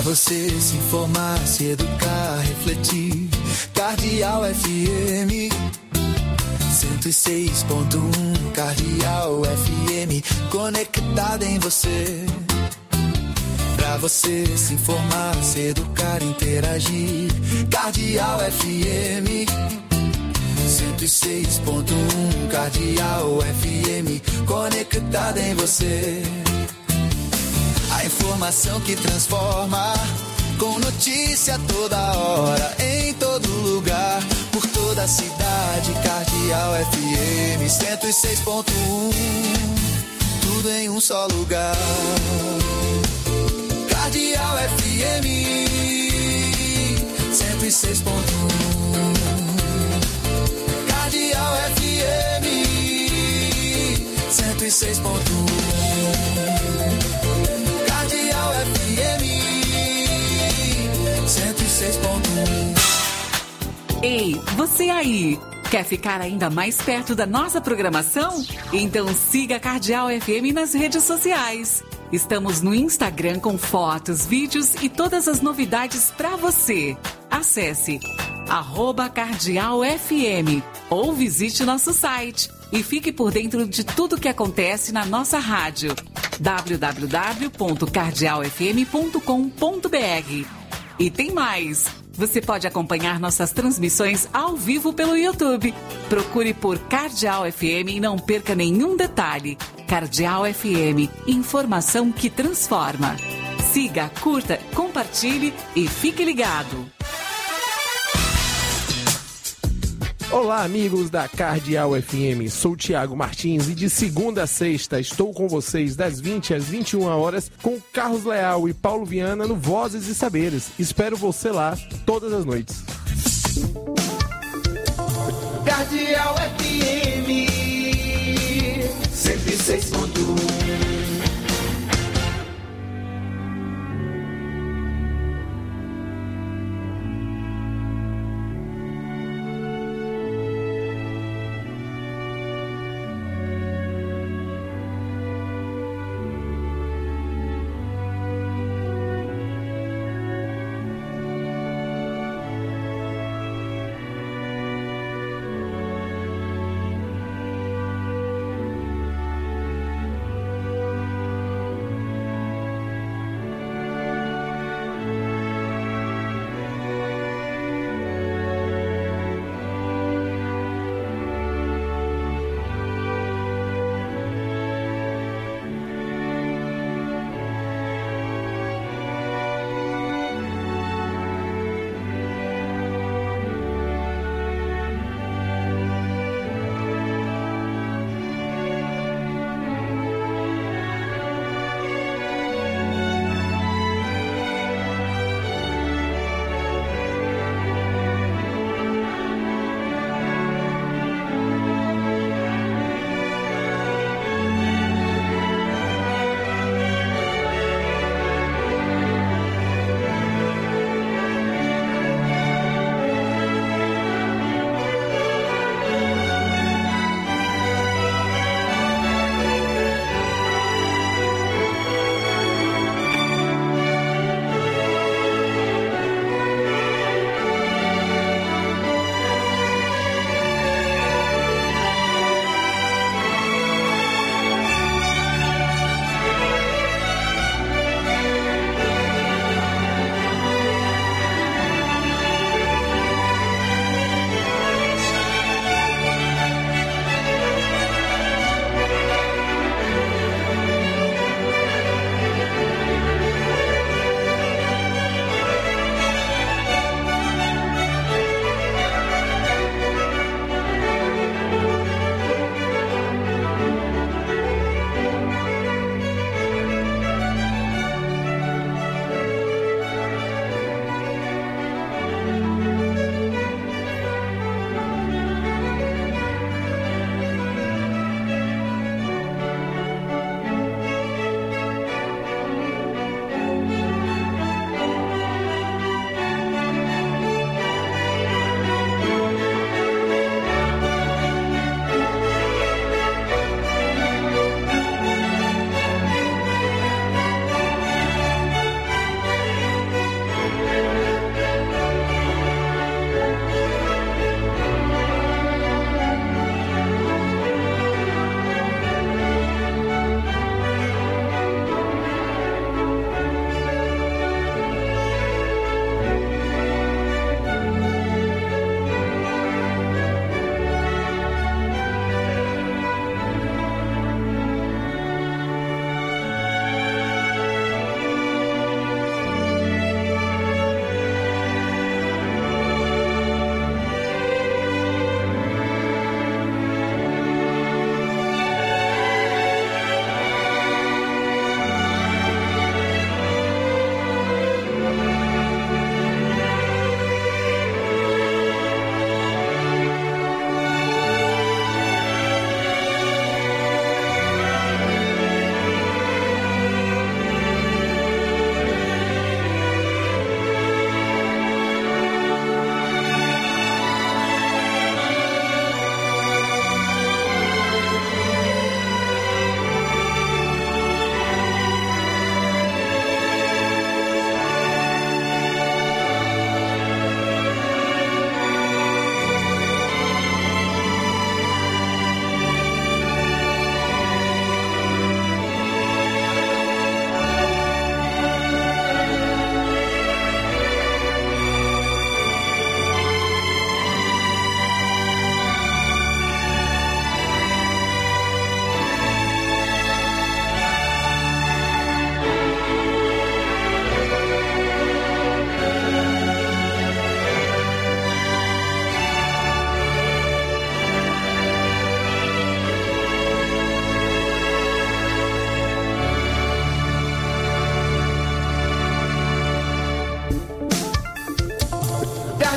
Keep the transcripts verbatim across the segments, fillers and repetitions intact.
você se informar, se educar, refletir. Cardeal F M cento e seis ponto um, Cardeal F M, conectada em você. Pra você se informar, se educar, interagir. Cardeal F M cento e seis ponto um, Cardeal F M, conectada em você. A informação que transforma, com notícia toda hora, em todo lugar, por toda a cidade. Cardeal F M cento e seis ponto um, tudo em um só lugar. Cardeal F M cento e seis ponto um, Cardeal F M cento e seis ponto um, Cardeal F M cento e seis ponto um. Ei, você aí! Quer ficar ainda mais perto da nossa programação? Então siga a Cardeal F M nas redes sociais. Estamos no Instagram com fotos, vídeos e todas as novidades para você. Acesse arroba Cardeal F M ou visite nosso site e fique por dentro de tudo que acontece na nossa rádio. w w w ponto cardeal f m ponto com ponto b r. E tem mais! Você pode acompanhar nossas transmissões ao vivo pelo YouTube. Procure por Cardeal F M e não perca nenhum detalhe. Cardeal F M, informação que transforma. Siga, curta, compartilhe e fique ligado. Olá, amigos da Cardeal F M, sou Tiago Martins e de segunda a sexta estou com vocês das vinte às vinte e uma horas com Carlos Leal e Paulo Viana no Vozes e Saberes. Espero você lá todas as noites. Cardeal F M cento e seis ponto um.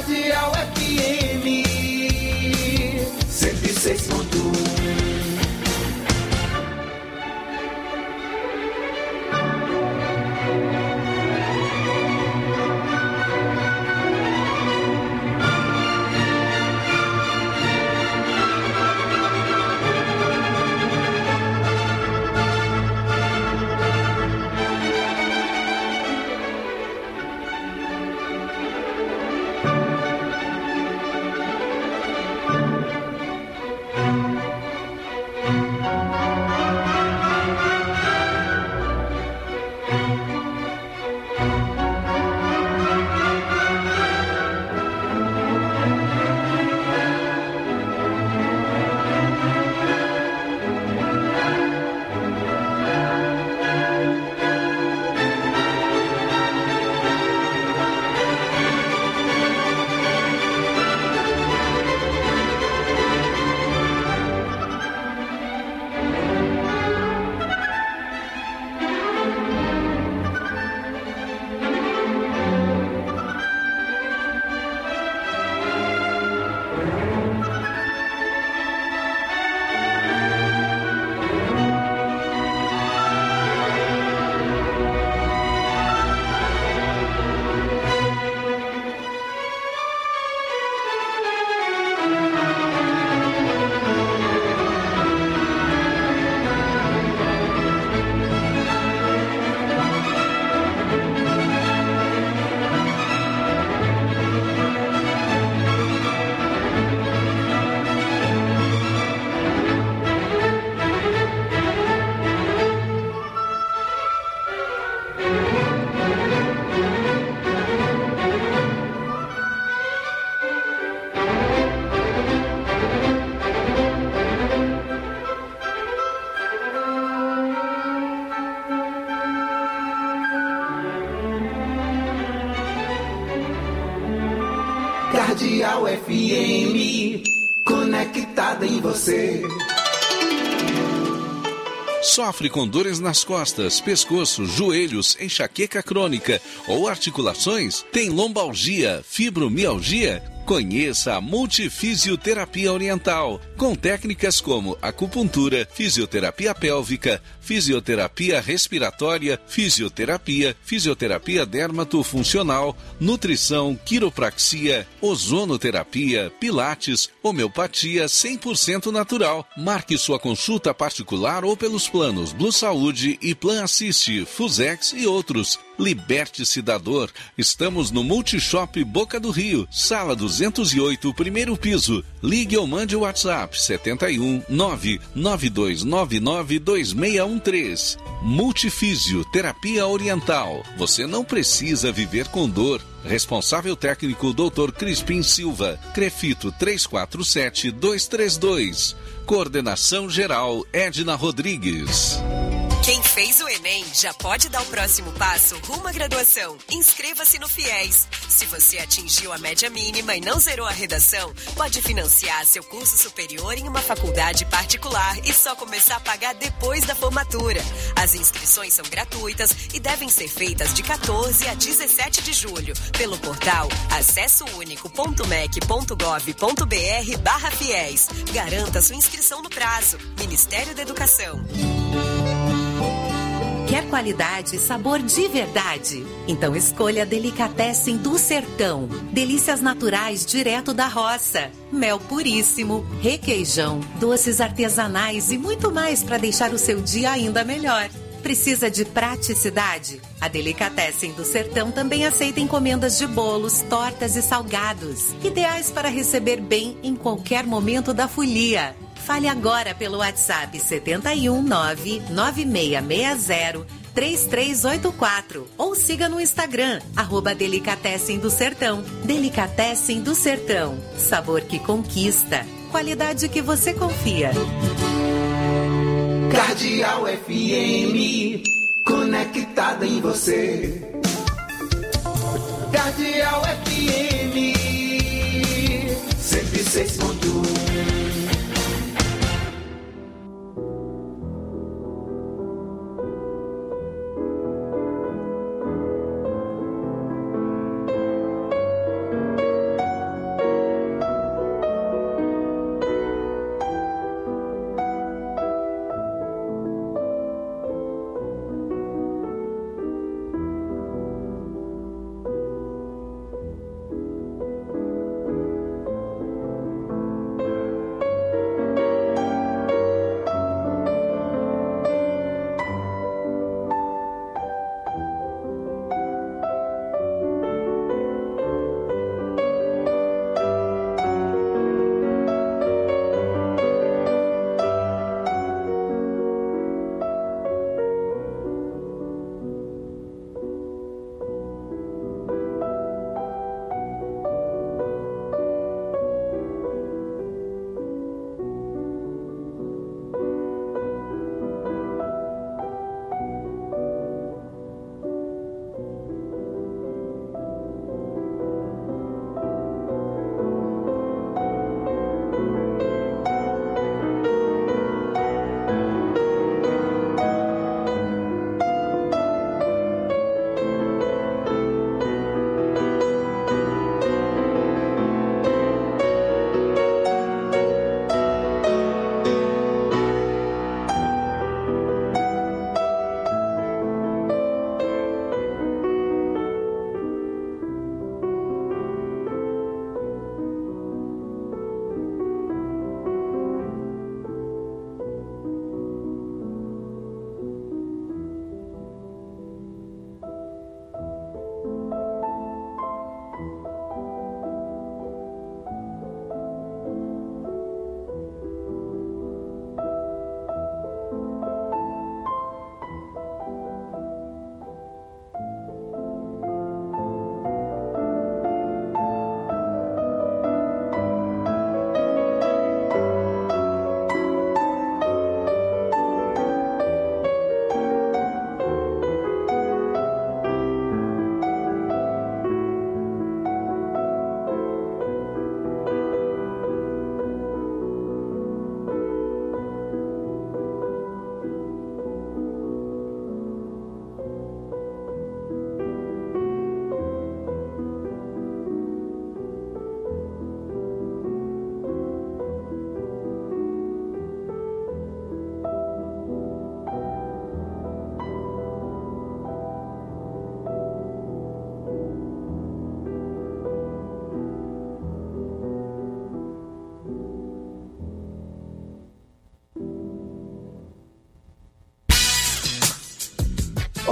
Cardeal F M cento e seis ponto um. Cardeal F M, conectada em você. Sofre com dores nas costas, pescoço, joelhos, enxaqueca crônica ou articulações? Tem lombalgia, fibromialgia? Conheça a Multifisioterapia Oriental, com técnicas como acupuntura, fisioterapia pélvica, fisioterapia respiratória, fisioterapia, fisioterapia dermatofuncional, nutrição, quiropraxia, ozonoterapia, pilates, homeopatia cem por cento natural. Marque sua consulta particular ou pelos planos Blue Saúde e Plan Assiste, Fusex e outros. Liberte-se da dor. Estamos no Multishop Boca do Rio, sala duzentos e oito, primeiro piso. Ligue ou mande o WhatsApp setenta e um, nove nove dois nove nove dois seis um três. Multifísio Terapia Oriental. Você não precisa viver com dor. Responsável técnico doutor Crispim Silva. Crefito três quatro sete dois três dois. Coordenação geral Edna Rodrigues. Quem fez o Enem já pode dar o próximo passo rumo à graduação. Inscreva-se no FIES. Se você atingiu a média mínima e não zerou a redação, pode financiar seu curso superior em uma faculdade particular e só começar a pagar depois da formatura. As inscrições são gratuitas e devem ser feitas de quatorze a dezessete de julho pelo portal acessounico.mec.gov.br barra FIES. Garanta sua inscrição no prazo. Ministério da Educação. Quer qualidade e sabor de verdade? Então escolha a Delicatessen do Sertão. Delícias naturais direto da roça. Mel puríssimo, requeijão, doces artesanais e muito mais para deixar o seu dia ainda melhor. Precisa de praticidade? A Delicatessen do Sertão também aceita encomendas de bolos, tortas e salgados. Ideais para receber bem em qualquer momento da folia. Fale agora pelo WhatsApp setenta e um, nove nove seis seis zero três três oito quatro ou siga no Instagram, arroba Delicatessen do Sertão. Delicatessen do Sertão. Sabor que conquista. Qualidade que você confia. Cardeal F M, conectada em você. Cardeal F M, cento e seis ponto um.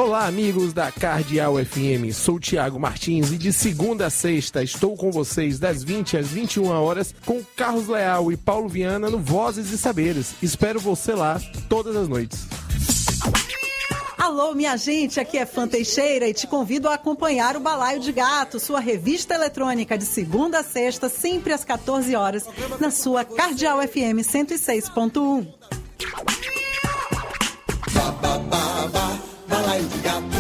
Olá, amigos da Cardeal F M, sou o Thiago Martins e de segunda a sexta estou com vocês das vinte às vinte e uma horas com Carlos Leal e Paulo Viana no Vozes e Saberes. Espero você lá todas as noites. Alô, minha gente, aqui é Fã Teixeira e te convido a acompanhar o Balaio de Gato, sua revista eletrônica de segunda a sexta, sempre às quatorze horas, na sua Cardeal F M cento e seis ponto um. Balaio de Gato.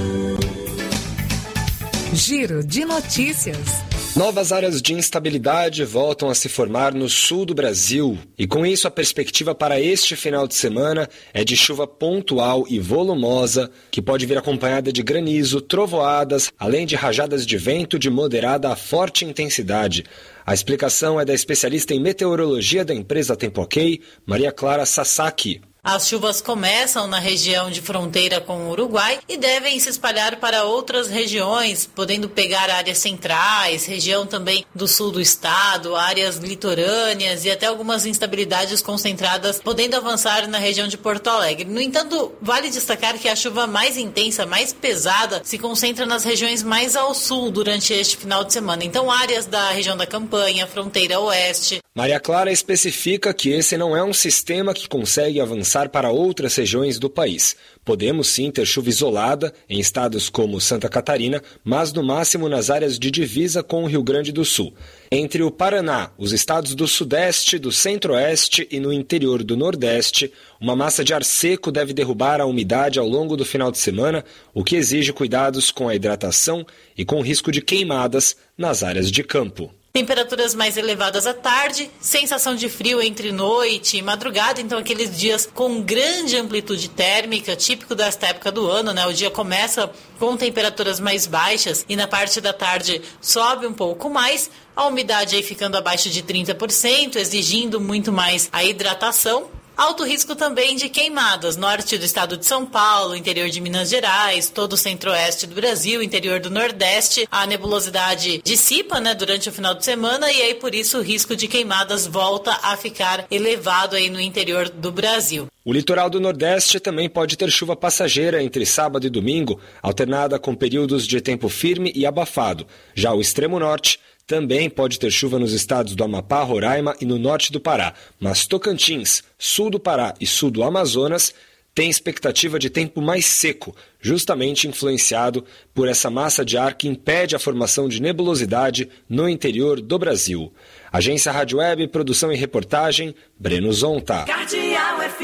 Giro de notícias. Novas áreas de instabilidade voltam a se formar no sul do Brasil. E com isso, a perspectiva para este final de semana é de chuva pontual e volumosa, que pode vir acompanhada de granizo, trovoadas, além de rajadas de vento de moderada a forte intensidade. A explicação é da especialista em meteorologia da empresa Tempo Ok, Maria Clara Sasaki. As chuvas começam na região de fronteira com o Uruguai e devem se espalhar para outras regiões, podendo pegar áreas centrais, região também do sul do estado, áreas litorâneas e até algumas instabilidades concentradas, podendo avançar na região de Porto Alegre. No entanto, vale destacar que a chuva mais intensa, mais pesada, se concentra nas regiões mais ao sul durante este final de semana. Então, áreas da região da Campanha, fronteira oeste. Maria Clara especifica que esse não é um sistema que consegue avançar para outras regiões do país. Podemos sim ter chuva isolada em estados como Santa Catarina, mas no máximo nas áreas de divisa com o Rio Grande do Sul. Entre o Paraná, os estados do Sudeste, do Centro-Oeste e no interior do Nordeste, uma massa de ar seco deve derrubar a umidade ao longo do final de semana, o que exige cuidados com a hidratação e com risco de queimadas nas áreas de campo. Temperaturas mais elevadas à tarde, sensação de frio entre noite e madrugada, então aqueles dias com grande amplitude térmica, típico desta época do ano, né? O dia começa com temperaturas mais baixas e na parte da tarde sobe um pouco mais, a umidade aí ficando abaixo de trinta por cento, exigindo muito mais a hidratação. Alto risco também de queimadas, norte do estado de São Paulo, interior de Minas Gerais, todo o centro-oeste do Brasil, interior do Nordeste. A nebulosidade dissipa, né, durante o final de semana e aí por isso o risco de queimadas volta a ficar elevado aí no interior do Brasil. O litoral do Nordeste também pode ter chuva passageira entre sábado e domingo, alternada com períodos de tempo firme e abafado. Já o extremo norte também pode ter chuva nos estados do Amapá, Roraima e no norte do Pará, mas Tocantins, sul do Pará e sul do Amazonas tem expectativa de tempo mais seco, justamente influenciado por essa massa de ar que impede a formação de nebulosidade no interior do Brasil. Agência Rádio Web, produção e reportagem, Breno Zonta. Cardeal F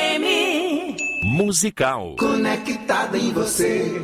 M. Musical. Conectada em você.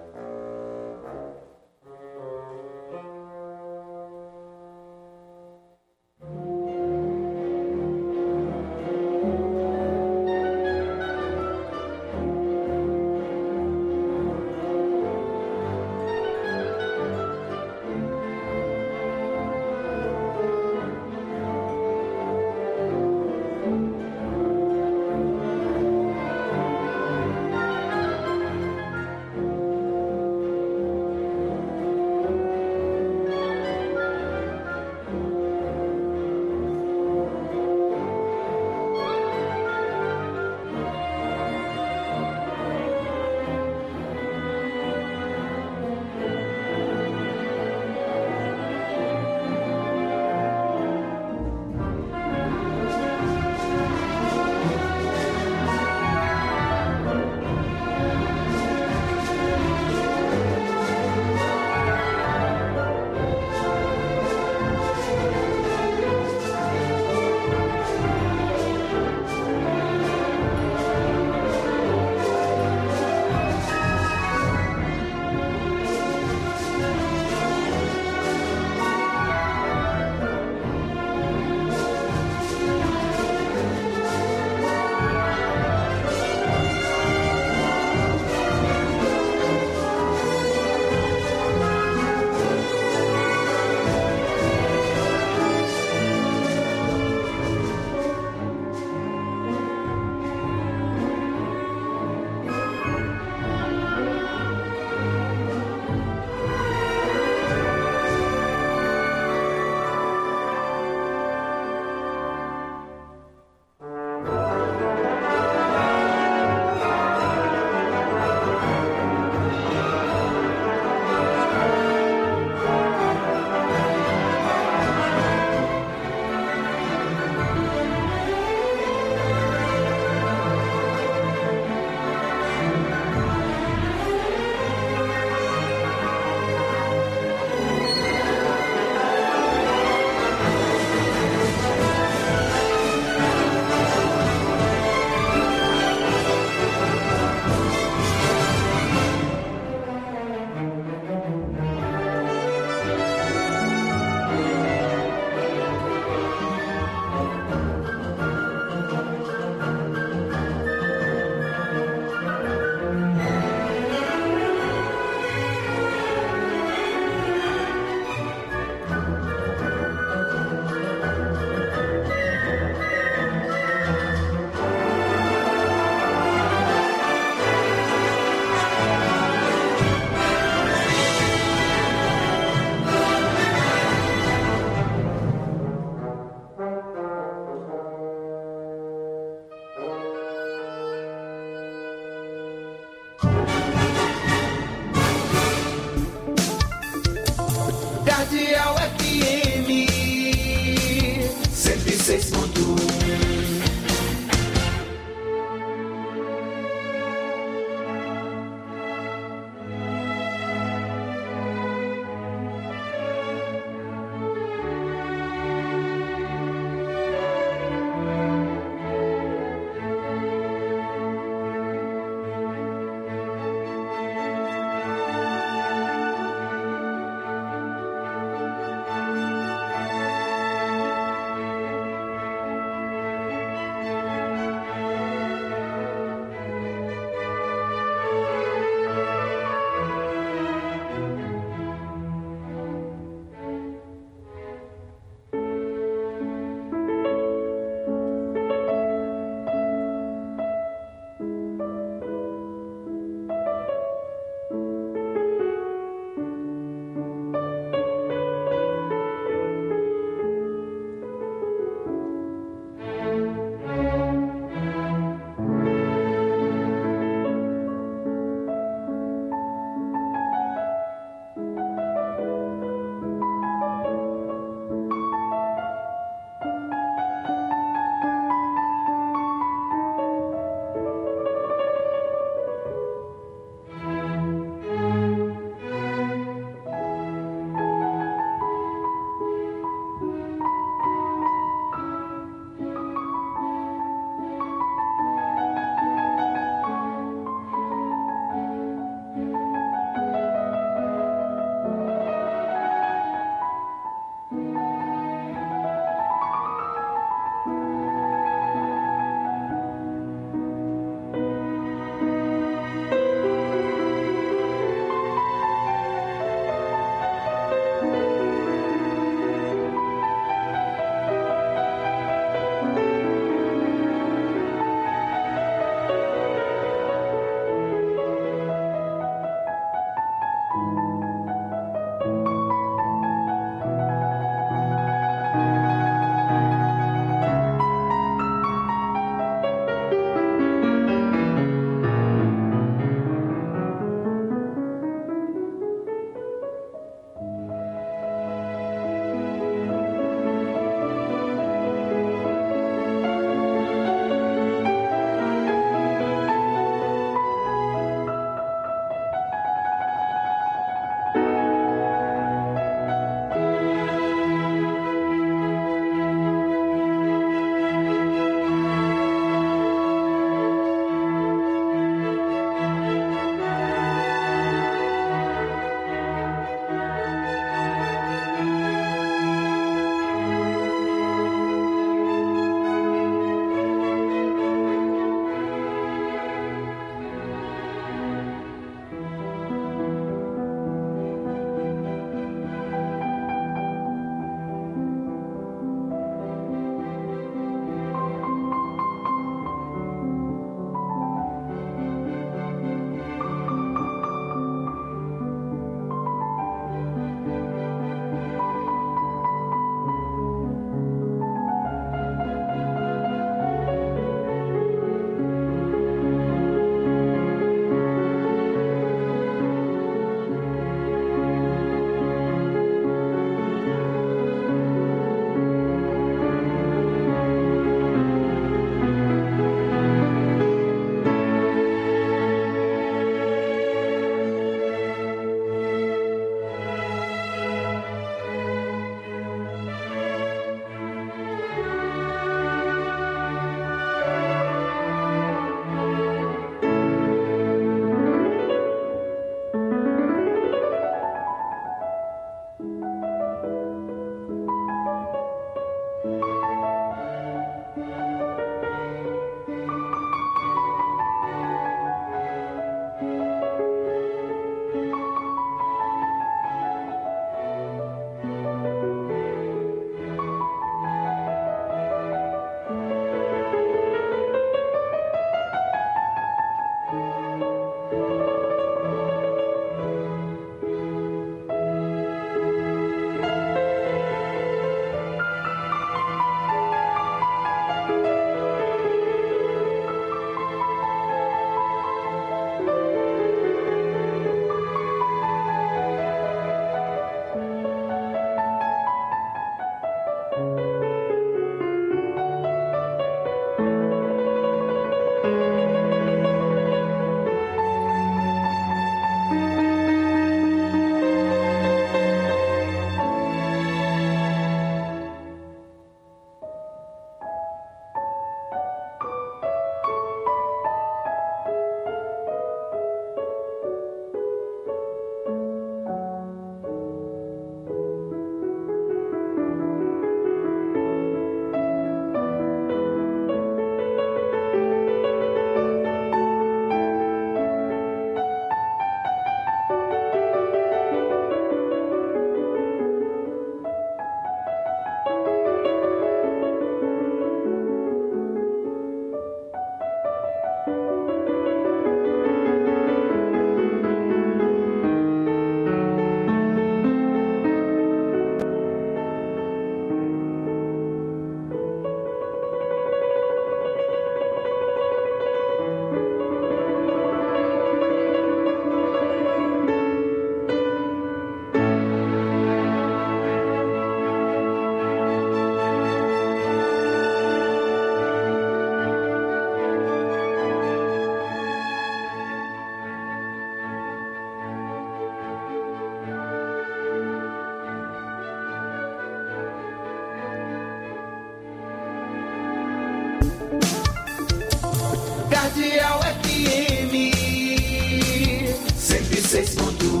Cardeal F M cento e seis ponto um.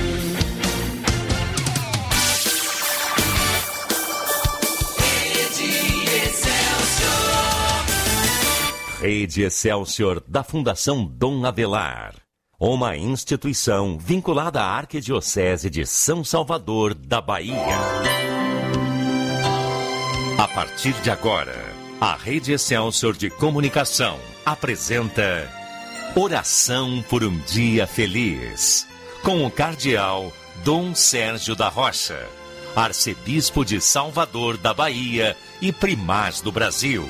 Rede Excelsior da Fundação Dom Abelar. Uma instituição vinculada à Arquidiocese de São Salvador da Bahia. A partir de agora, a Rede Excelsior de Comunicação apresenta Oração por um Dia Feliz, com o cardeal Dom Sérgio da Rocha, arcebispo de Salvador da Bahia e primaz do Brasil.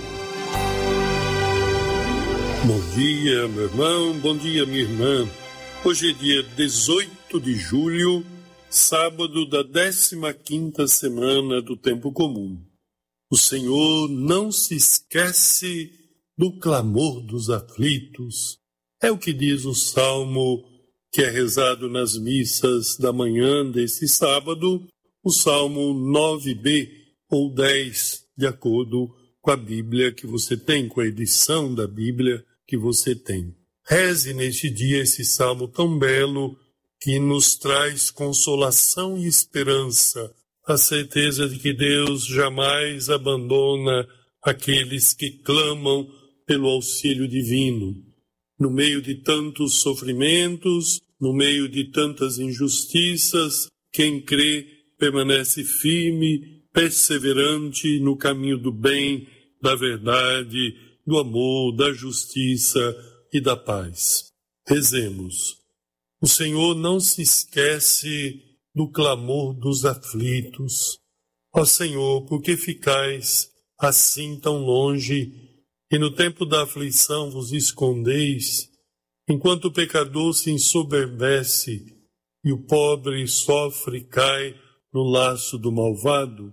Bom dia, meu irmão, bom dia, minha irmã. Hoje é dia dezoito de julho, sábado da décima quinta semana do Tempo Comum. O Senhor não se esquece do clamor dos aflitos. É o que diz o Salmo que é rezado nas missas da manhã desse sábado, o Salmo nove B ou dez, de acordo com a Bíblia que você tem, com a edição da Bíblia que você tem. Reze neste dia esse salmo tão belo que nos traz consolação e esperança, a certeza de que Deus jamais abandona aqueles que clamam pelo auxílio divino. No meio de tantos sofrimentos, no meio de tantas injustiças, quem crê permanece firme, perseverante no caminho do bem, da verdade, do amor, da justiça e da paz. Rezemos. O Senhor não se esquece do clamor dos aflitos. Ó Senhor, por que ficais assim tão longe e no tempo da aflição vos escondeis, enquanto o pecador se ensoberbece e o pobre sofre e cai no laço do malvado?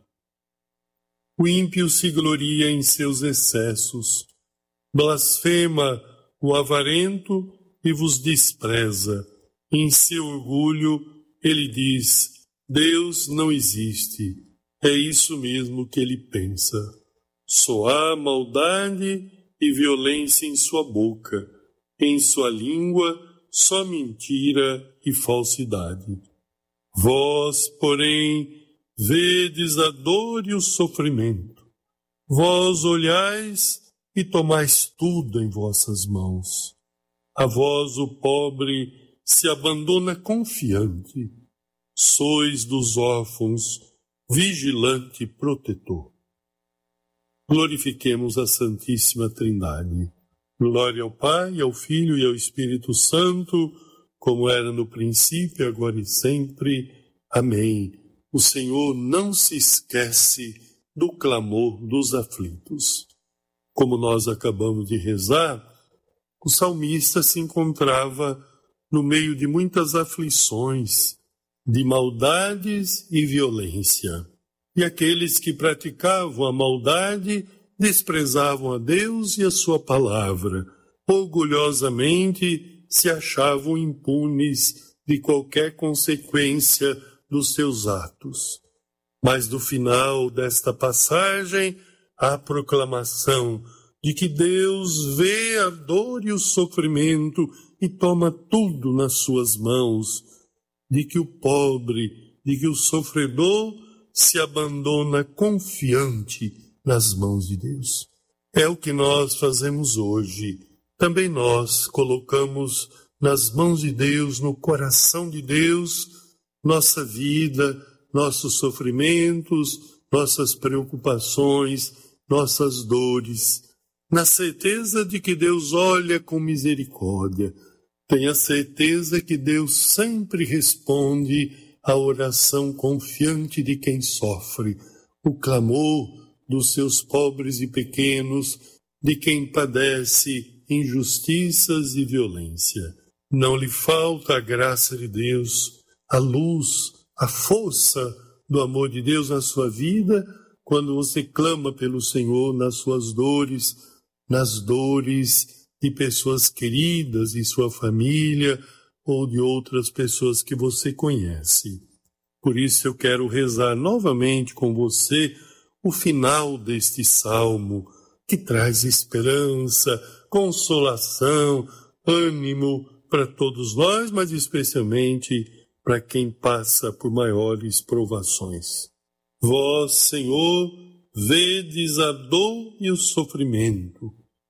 O ímpio se gloria em seus excessos, blasfema o avarento e vos despreza. Em seu orgulho ele diz, Deus não existe. É isso mesmo que ele pensa. Só há maldade e violência em sua boca. Em sua língua só mentira e falsidade. Vós, porém, vedes a dor e o sofrimento. Vós olhais e tomais tudo em vossas mãos. A vós o pobre se abandona confiante. Sois dos órfãos vigilante protetor. Glorifiquemos a Santíssima Trindade. Glória ao Pai, ao Filho e ao Espírito Santo, como era no princípio, agora e sempre. Amém. O Senhor não se esquece do clamor dos aflitos. Como nós acabamos de rezar, o salmista se encontrava no meio de muitas aflições, de maldades e violência. E aqueles que praticavam a maldade desprezavam a Deus e a sua palavra. Orgulhosamente se achavam impunes de qualquer consequência dos seus atos. Mas no final desta passagem, a proclamação de que Deus vê a dor e o sofrimento e toma tudo nas suas mãos, de que o pobre, de que o sofredor se abandona confiante nas mãos de Deus. É o que nós fazemos hoje. Também nós colocamos nas mãos de Deus, no coração de Deus, nossa vida, nossos sofrimentos, nossas preocupações, nossas dores, na certeza de que Deus olha com misericórdia. Tenha certeza que Deus sempre responde à oração confiante de quem sofre, o clamor dos seus pobres e pequenos, de quem padece injustiças e violência. Não lhe falta a graça de Deus, a luz, a força do amor de Deus na sua vida, quando você clama pelo Senhor nas suas dores, nas dores de pessoas queridas, de sua família ou de outras pessoas que você conhece. Por isso eu quero rezar novamente com você o final deste salmo, que traz esperança, consolação, ânimo para todos nós, mas especialmente para quem passa por maiores provações. Vós, Senhor, vedes a dor e o sofrimento.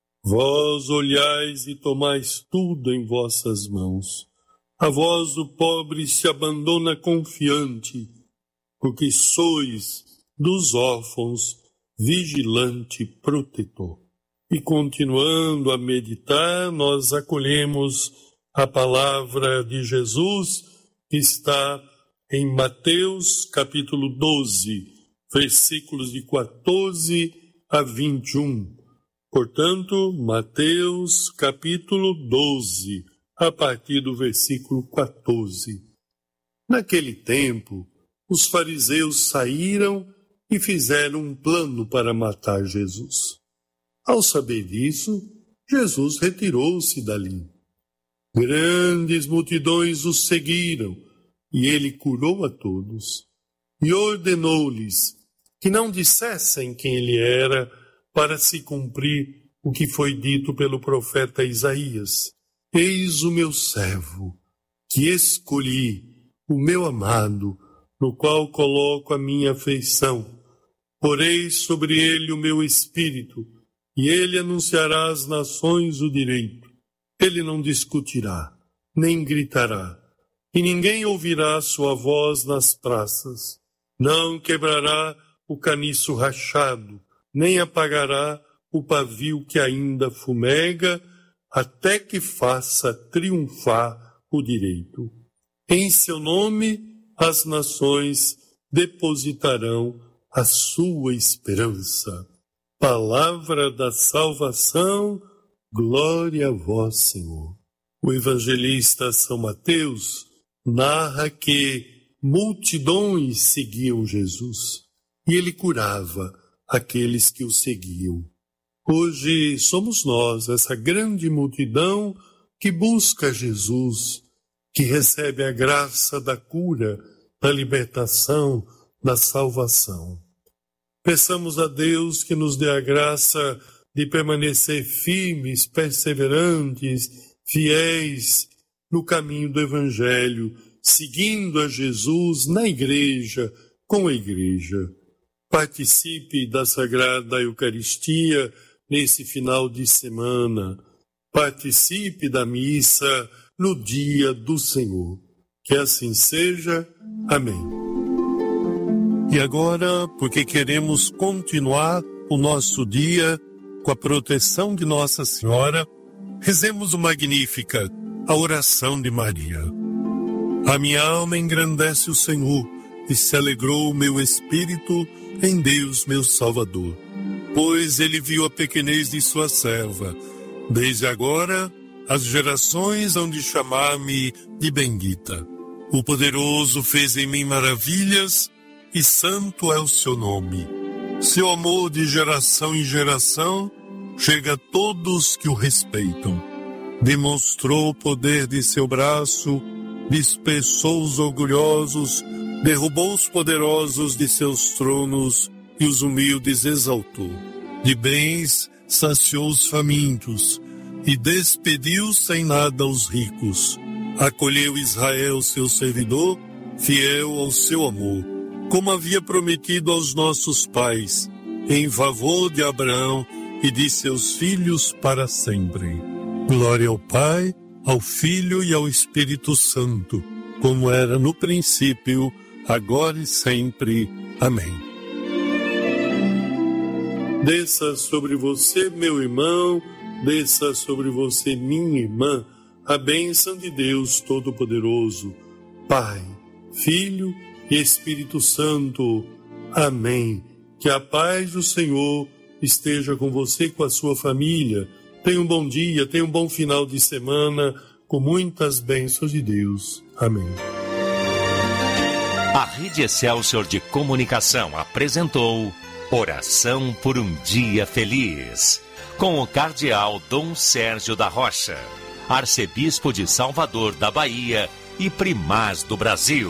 Vós olhais e tomais tudo em vossas mãos. A vós o pobre se abandona confiante, porque sois dos órfãos vigilante protetor. E continuando a meditar, nós acolhemos a palavra de Jesus, que está em Mateus capítulo doze, versículos de quatorze a vinte e um. Portanto, Mateus capítulo doze, a partir do versículo quatorze. Naquele tempo, os fariseus saíram e fizeram um plano para matar Jesus. Ao saber disso, Jesus retirou-se dali. Grandes multidões o seguiram, e ele curou a todos. E ordenou-lhes que não dissessem quem ele era, para se cumprir o que foi dito pelo profeta Isaías. Eis o meu servo, que escolhi, o meu amado, no qual coloco a minha afeição. Porei sobre ele o meu espírito, e ele anunciará às nações o direito. Ele não discutirá, nem gritará, e ninguém ouvirá sua voz nas praças. Não quebrará o caniço rachado, nem apagará o pavio que ainda fumega, até que faça triunfar o direito. Em seu nome, as nações depositarão a sua esperança. Palavra da salvação, glória a vós, Senhor. O evangelista São Mateus narra que multidões seguiam Jesus e ele curava aqueles que o seguiam. Hoje somos nós, essa grande multidão que busca Jesus, que recebe a graça da cura, da libertação, da salvação. Peçamos a Deus que nos dê a graça de permanecer firmes, perseverantes, fiéis no caminho do Evangelho, seguindo a Jesus na igreja, com a igreja. Participe da Sagrada Eucaristia nesse final de semana. Participe da missa no dia do Senhor. Que assim seja. Amém. E agora, porque queremos continuar o nosso dia com a proteção de Nossa Senhora, rezemos o Magnífica, a oração de Maria. A minha alma engrandece o Senhor, e se alegrou o meu espírito em Deus, meu Salvador. Pois ele viu a pequenez de sua serva. Desde agora, as gerações hão de chamar-me de bendita. O Poderoso fez em mim maravilhas, e santo é o seu nome. Seu amor de geração em geração chega a todos que o respeitam. Demonstrou o poder de seu braço, dispersou os orgulhosos, derrubou os poderosos de seus tronos e os humildes exaltou. De bens saciou os famintos e despediu sem nada os ricos. Acolheu Israel, seu servidor, fiel ao seu amor, como havia prometido aos nossos pais, em favor de Abraão e de seus filhos para sempre. Glória ao Pai, ao Filho e ao Espírito Santo, como era no princípio, agora e sempre. Amém. Desça sobre você, meu irmão, desça sobre você, minha irmã, a bênção de Deus Todo-Poderoso, Pai, Filho e Espírito Santo. Amém. Que a paz do Senhor esteja com você e com a sua família. Tenha um bom dia, tenha um bom final de semana, com muitas bênçãos de Deus. Amém. A Rede Excelsior de Comunicação apresentou Oração por um Dia Feliz, com o cardeal Dom Sérgio da Rocha, arcebispo de Salvador da Bahia e primaz do Brasil.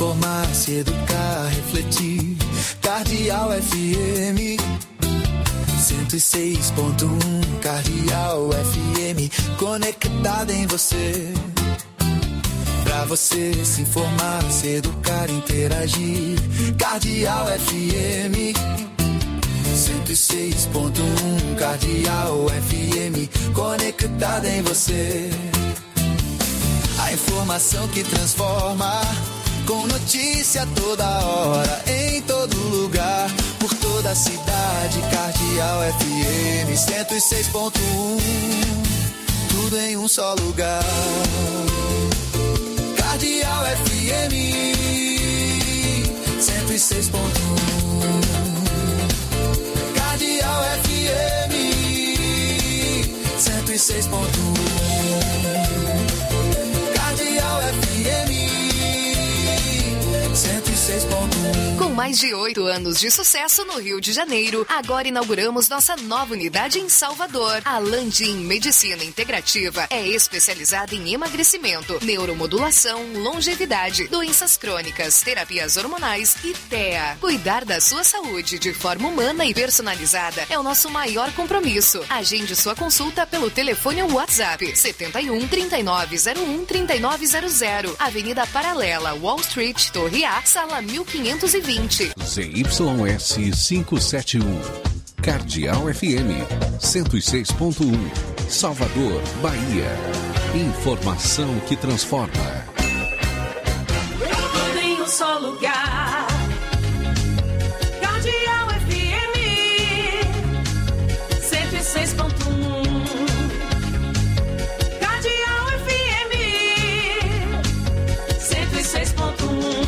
informar, se educar, refletir. Cardeal F M cento e seis ponto um, Cardeal F M, conectada em você. Pra você se informar, se educar, interagir. Cardeal F M cento e seis ponto um, Cardeal F M, conectada em você. A informação que transforma, com notícia toda hora, em todo lugar, por toda a cidade. Cardeal F M cento e seis ponto um, tudo em um só lugar. Cardeal F M cento e seis ponto um, Cardeal F M cento e seis ponto um, Cardeal F M cento e seis ponto um. Com mais de oito anos de sucesso no Rio de Janeiro, agora inauguramos nossa nova unidade em Salvador. A Landim Medicina Integrativa é especializada em emagrecimento, neuromodulação, longevidade, doenças crônicas, terapias hormonais e T E A. Cuidar da sua saúde de forma humana e personalizada é o nosso maior compromisso. Agende sua consulta pelo telefone ou WhatsApp setenta e um, trinta e nove zero um, trinta e nove zero zero, Avenida Paralela, Wall Street, Torre A, sala mil quinhentos e vinte. Z Y S quinhentos e setenta e um, Cardeal F M cento e seis ponto um, Salvador, Bahia. Informação que transforma. Tudo em um só lugar. Cardeal F M cento e seis ponto um. Cardeal F M cento e seis ponto um.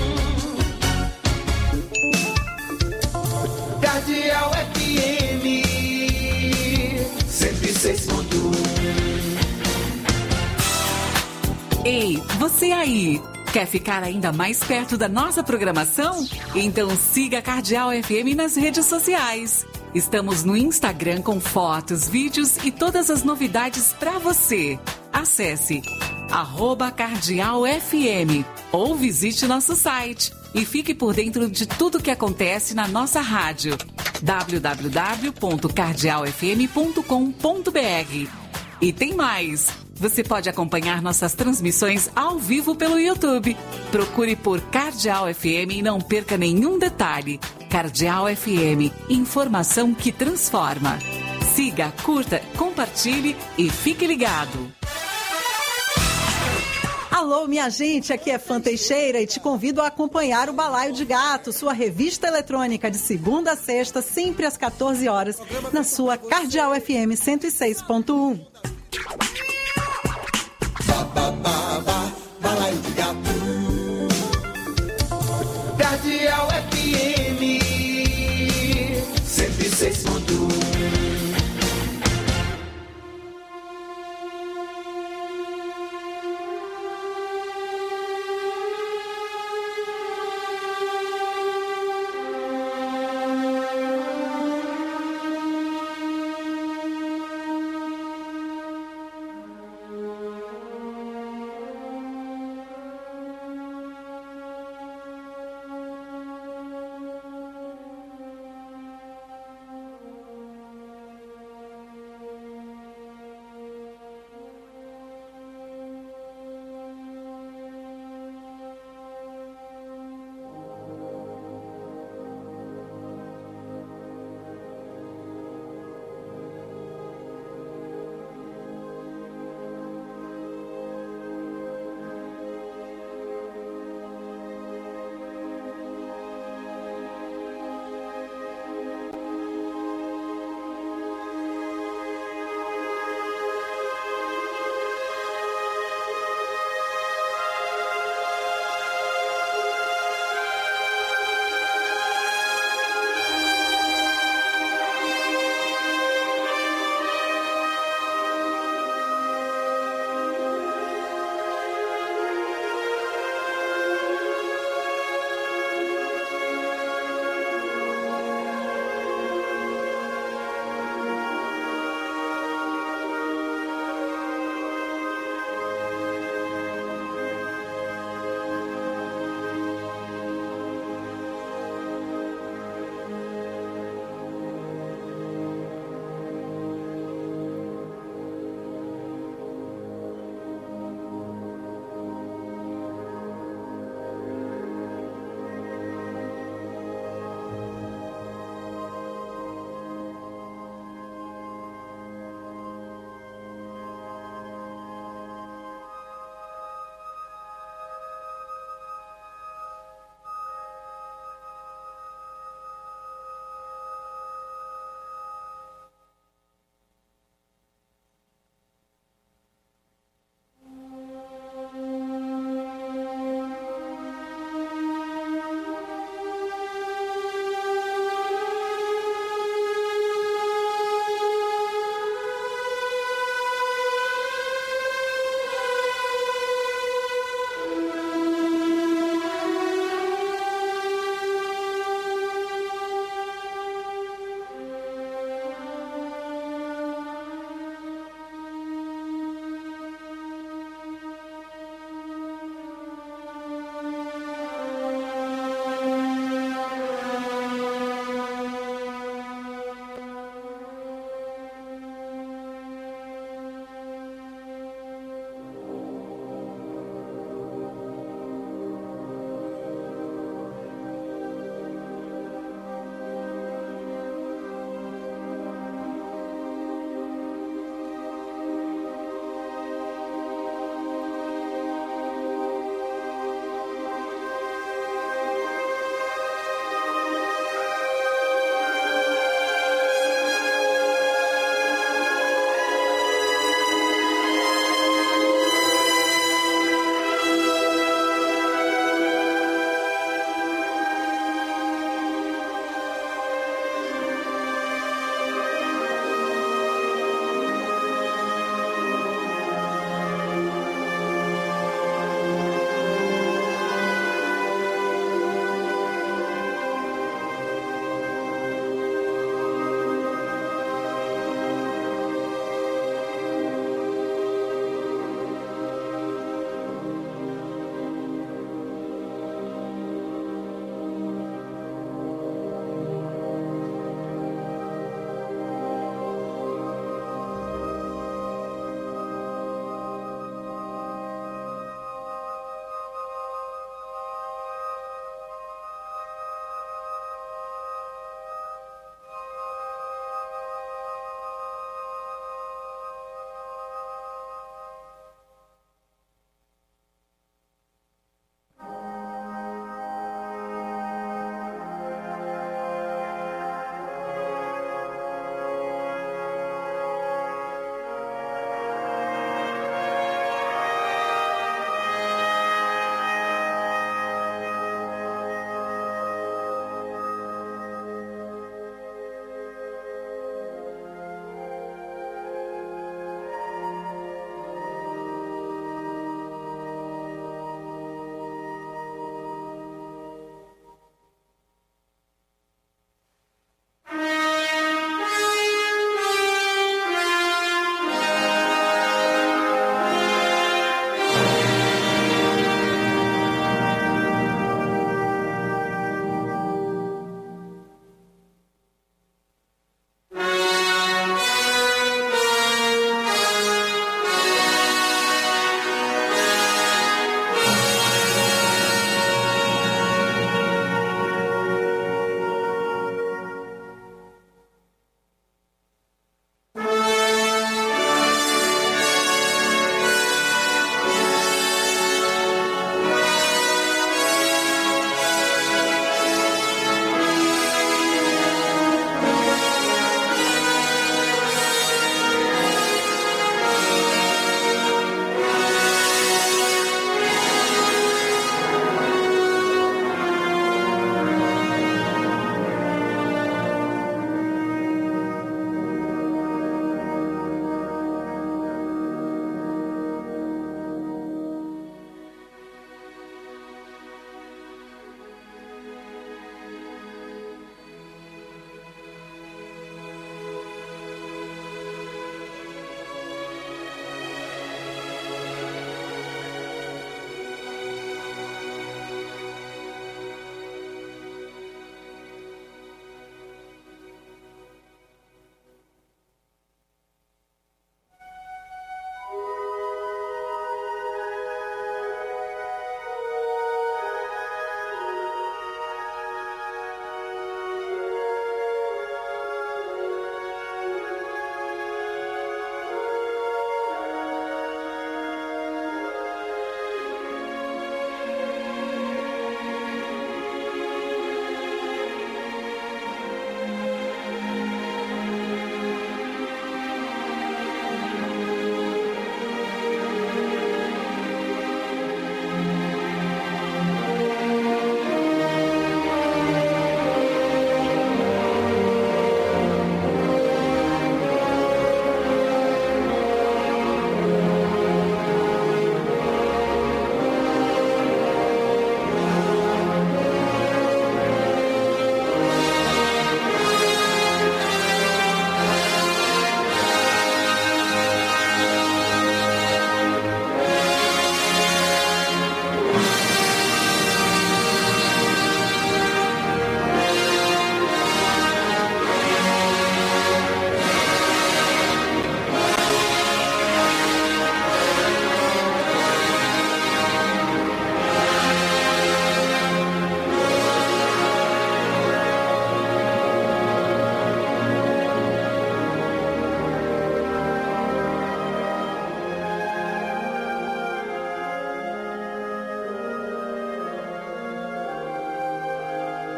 Cardeal F M cento e seis ponto um. Ei, você aí! Quer ficar ainda mais perto da nossa programação? Então siga a Cardeal F M nas redes sociais. Estamos no Instagram com fotos, vídeos e todas as novidades para você. Acesse arroba Cardeal F M ou visite nosso site e fique por dentro de tudo que acontece na nossa rádio. w w w ponto cardeal f m ponto com ponto b r. E tem mais! Você pode acompanhar nossas transmissões ao vivo pelo YouTube. Procure por Cardeal F M e não perca nenhum detalhe. Cardeal F M, informação que transforma. Siga, curta, compartilhe e fique ligado. Alô, minha gente, aqui é Fã Teixeira e te convido a acompanhar o Balaio de Gato, sua revista eletrônica de segunda a sexta, sempre às quatorze horas, na sua Cardeal F M cento e seis ponto um. Balaio de Gato. Cardeal F M